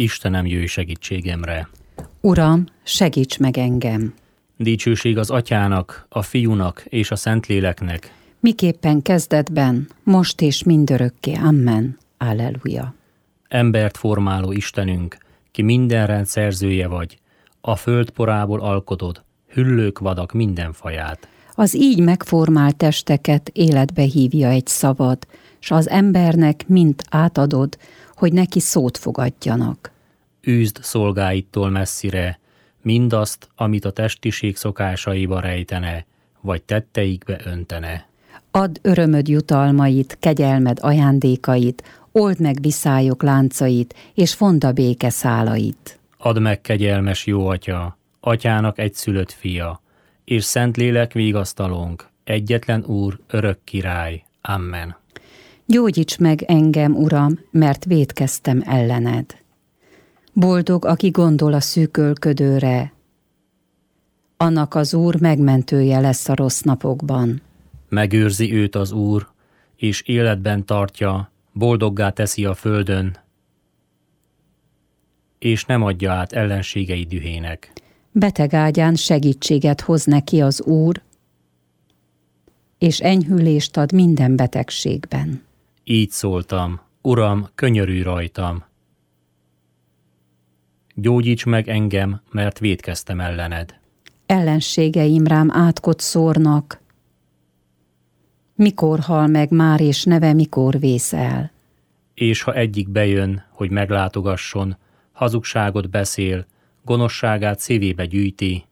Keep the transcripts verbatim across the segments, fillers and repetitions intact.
Istenem, jöjj segítségemre! Uram, segíts meg engem! Dicsőség az Atyának, a Fiúnak és a Szentléleknek, miképpen kezdetben, most és mindörökké. Amen. Alleluja. Embert formáló Istenünk, ki minden rend szerzője vagy, a föld porából alkotod, hüllők vadak minden faját. Az így megformált testeket életbe hívja egy szavad, s az embernek mind átadod, hogy neki szót fogadjanak. Űzd szolgáittól messzire mindazt, amit a testiség szokásaiba rejtene, vagy tetteikbe öntene. Add örömöd jutalmait, kegyelmed ajándékait, old meg viszályok láncait, és fondd a béke szálait. Add meg, kegyelmes jó Atya, Atyának egyszülött fia, és Szentlélek vigasztalónk, egyetlen Úr, örök király. Amen. Gyógyíts meg engem, Uram, mert vétkeztem ellened. Boldog, aki gondol a szűkölködőre. Annak az Úr megmentője lesz a rossz napokban. Megőrzi őt az Úr, és életben tartja, boldoggá teszi a földön, és nem adja át ellenségei dühének. Beteg ágyán segítséget hoz neki az Úr, és enyhülést ad minden betegségben. Így szóltam, Uram, könyörülj rajtam. Gyógyíts meg engem, mert vétkeztem ellened. Ellenségeim rám átkot szórnak. Mikor hal meg már, és neve mikor vész el? És ha egyik bejön, hogy meglátogasson, hazugságot beszél, gonoszságát szívébe gyűjti,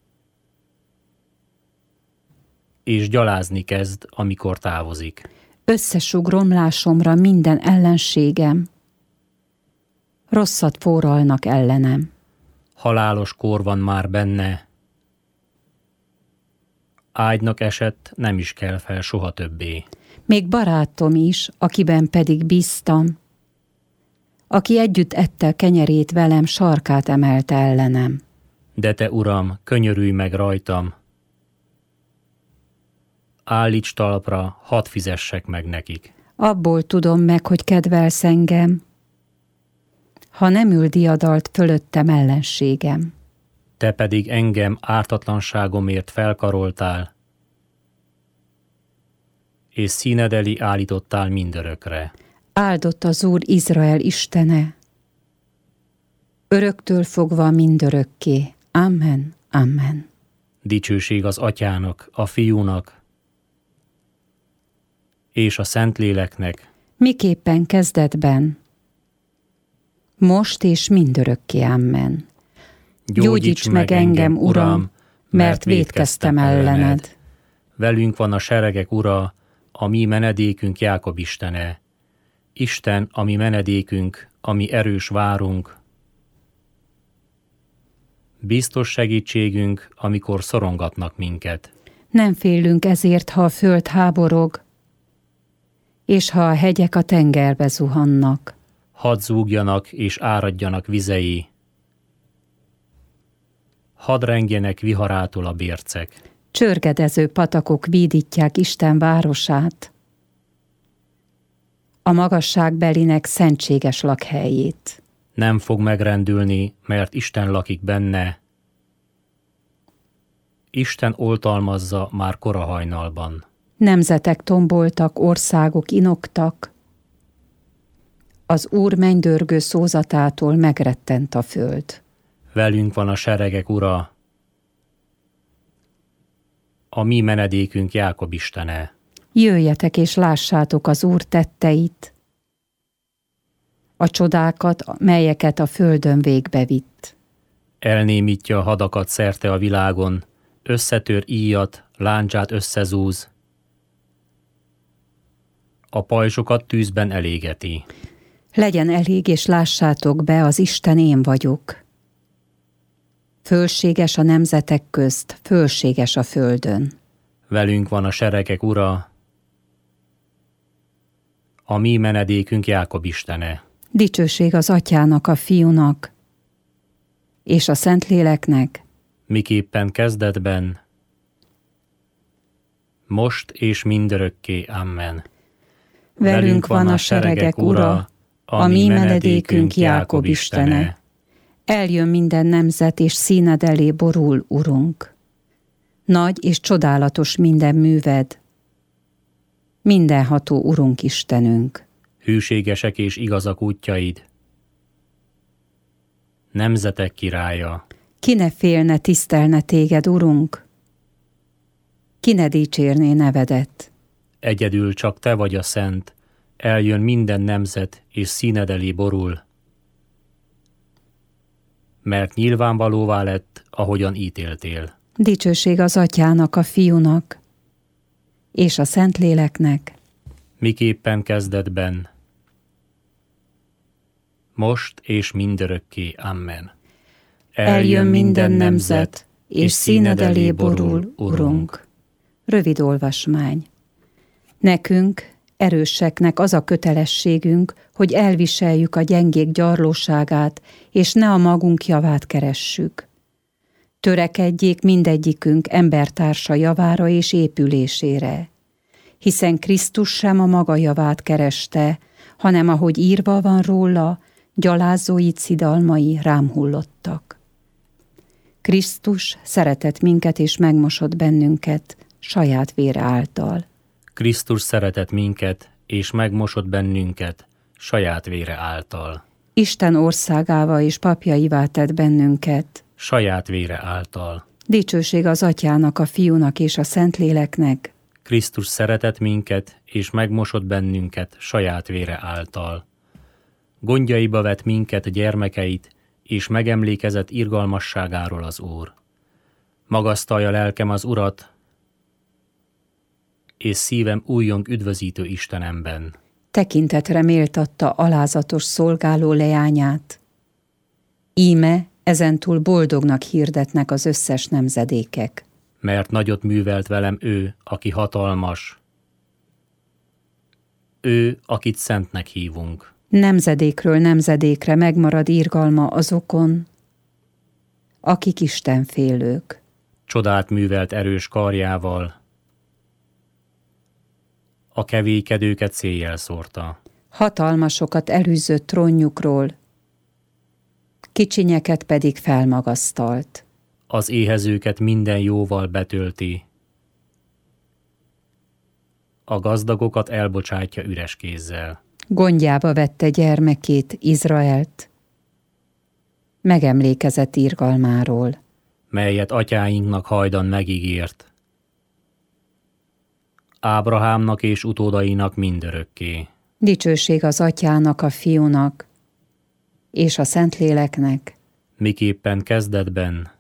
és gyalázni kezd, amikor távozik. Összesug romlásomra minden ellenségem, rosszat forralnak ellenem. Halálos kór van már benne, ágynak esett, nem is kell fel soha többé. Még barátom is, akiben pedig bíztam, aki együtt ette kenyerét velem, sarkát emelte ellenem. De te, Uram, könyörülj meg rajtam, állíts talpra, hadd fizessek meg nekik. Abból tudom meg, hogy kedvelsz engem, ha nem ül diadalt fölöttem ellenségem. Te pedig engem ártatlanságomért felkaroltál, és színed elé állítottál mindörökre. Áldott az Úr Izrael Istene, öröktől fogva mindörökké. Amen, amen. Dicsőség az Atyának, a Fiúnak és a Szentléleknek, miképpen kezdetben, most és mindörökké. Amen. Gyógyíts meg engem, Uram, mert vétkeztem ellened. Velünk van a seregek Ura, a mi menedékünk Jákob Istene. Isten, a mi menedékünk, a mi erős várunk. Biztos segítségünk, amikor szorongatnak minket. Nem félünk ezért, ha a föld háborog, és ha a hegyek a tengerbe zuhannak. Hadd zúgjanak és áradjanak vizei, hadd rengjenek viharától a bércek. Csörgedező patakok vídítják Isten városát, a magasságbelinek szentséges lakhelyét. Nem fog megrendülni, mert Isten lakik benne. Isten oltalmazza már kora hajnalban. Nemzetek tomboltak, országok inoktak, az Úr mennydörgő szózatától megrettent a föld. Velünk van a seregek Ura, a mi menedékünk Jákob Istene. Jöjjetek és lássátok az Úr tetteit, a csodákat, melyeket a földön végbe vitt. Elnémítja a hadakat szerte a világon, összetör íjat, láncsát összezúz, a pajzsokat tűzben elégeti. Legyen elég, és lássátok be, az Isten én vagyok. Fölséges a nemzetek közt, fölséges a földön. Velünk van a seregek Ura, a mi menedékünk Jákob Istene. Dicsőség az Atyának, a Fiúnak és a Szentléleknek, miképpen kezdetben, most és mindörökké. Amen. Velünk van a seregek Ura, a mi menedékünk Jákob Istene. Eljön minden nemzet, és színed elé borul, Urunk. Nagy és csodálatos minden műved, mindenható Urunk Istenünk. Hűségesek és igazak útjaid, nemzetek királya. Ki ne félne, tisztelne téged, Urunk? Ki ne dicsérné nevedet? Egyedül csak te vagy a szent, eljön minden nemzet, és színed elé borul, mert nyilvánvalóvá lett, ahogyan ítéltél. Dicsőség az Atyának, a Fiúnak, és a Szentléleknek, miképpen kezdetben, most és mindörökké. Amen. Eljön minden nemzet, és színed elé borul, Urunk. Rövid olvasmány. Nekünk, erőseknek az a kötelességünk, hogy elviseljük a gyengék gyarlóságát, és ne a magunk javát keressük. Törekedjék mindegyikünk embertársa javára és épülésére, hiszen Krisztus sem a maga javát kereste, hanem ahogy írva van róla, gyalázói szidalmai rám hullottak. Krisztus szeretett minket és megmosott bennünket saját vére által. Krisztus szeretett minket, és megmosott bennünket saját vére által. Isten országává és papjaivá tett bennünket saját vére által. Dicsőség az Atyának, a Fiúnak és a Szentléleknek. Krisztus szeretett minket, és megmosott bennünket saját vére által. Gondjaiba vett minket gyermekeit, és megemlékezett irgalmasságáról az Úr. Magasztalja lelkem az Urat, és szívem újjong üdvözítő Istenemben. Tekintetre méltatta alázatos szolgáló leányát. Íme ezentúl boldognak hirdetnek az összes nemzedékek. Mert nagyot művelt velem ő, aki hatalmas. Ő, akit szentnek hívunk. Nemzedékről nemzedékre megmarad irgalma azokon, akik istenfélők. Csodát művelt erős karjával, a kevélykedőket széjjel szórta. Hatalmasokat elűzött trónjukról, kicsinyeket pedig felmagasztalt. Az éhezőket minden jóval betölti, a gazdagokat elbocsátja üres kézzel. Gondjába vette gyermekét, Izraelt, megemlékezett irgalmáról, melyet atyáinknak hajdan megígért, Ábrahámnak és utódainak mindörökké. Dicsőség az Atyának, a Fiúnak és a Szentléleknek, miképpen kezdetben,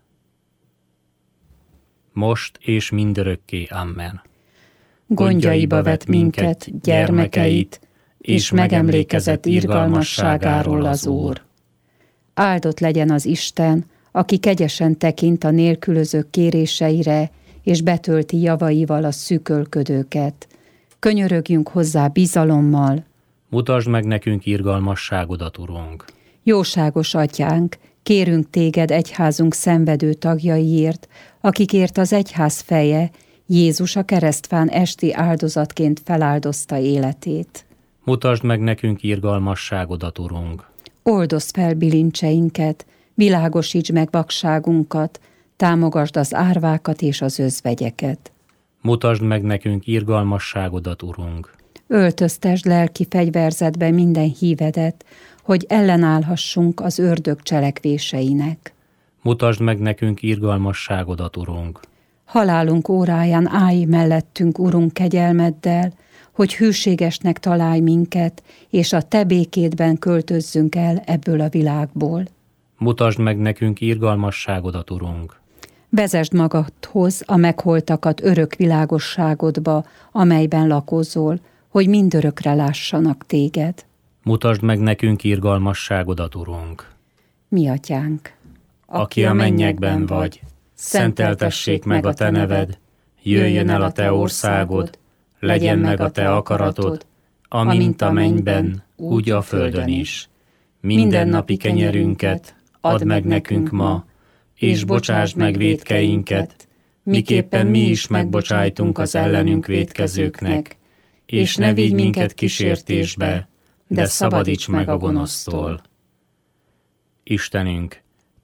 most és mindörökké. Amen. Gondjaiba vett minket, gyermekeit, és megemlékezett irgalmasságáról az Úr. Áldott legyen az Isten, aki kegyesen tekint a nélkülözők kéréseire, és betölti javaival a szűkölködőket. Könyörögjünk hozzá bizalommal. Mutasd meg nekünk irgalmasságodat, Urunk. Jóságos Atyánk, kérünk téged egyházunk szenvedő tagjaiért, akikért az egyház feje, Jézus a keresztfán esti áldozatként feláldozta életét. Mutasd meg nekünk irgalmasságodat, Urunk. Oldozd fel bilincseinket, világosíts meg vakságunkat, támogasd az árvákat és az özvegyeket. Mutasd meg nekünk irgalmasságodat, Urunk. Öltöztesd lelki fegyverzetbe minden hívedet, hogy ellenállhassunk az ördög cselekvéseinek. Mutasd meg nekünk irgalmasságodat, Urunk. Halálunk óráján állj mellettünk, Urunk, kegyelmeddel, hogy hűségesnek találj minket, és a te békédben költözzünk el ebből a világból. Mutasd meg nekünk irgalmasságodat, Urunk. Vezesd magadhoz a megholtakat örök világosságodba, amelyben lakozol, hogy mindörökre lássanak téged. Mutasd meg nekünk irgalmasságodat, Urunk. Mi Atyánk, aki a mennyekben vagy, szenteltessék meg a te neved, jöjjön el a te országod, legyen meg a te akaratod, amint a mennyben, úgy a földön is. Mindennapi kenyerünket add meg nekünk ma, és bocsásd meg vétkeinket, miképpen mi is megbocsájtunk az ellenünk vétkezőknek, és ne vigy minket kísértésbe, de szabadíts meg a gonosztól. Istenünk,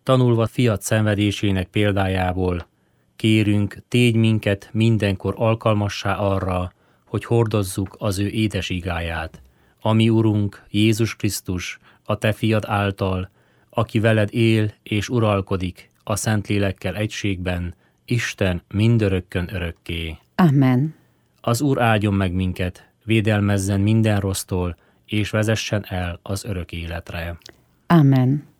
Tanulva fiat szenvedésének példájából, kérünk, tégy minket mindenkor alkalmassá arra, hogy hordozzuk az ő édes igáját. Ami Urunk, Jézus Krisztus, a te fiad által, aki veled él és uralkodik a Szentlélekkel egységben, Isten mindörökkön örökké. Amen. Az Úr áldjon meg minket, védelmezzen minden rossztól, és vezessen el az örök életre. Amen.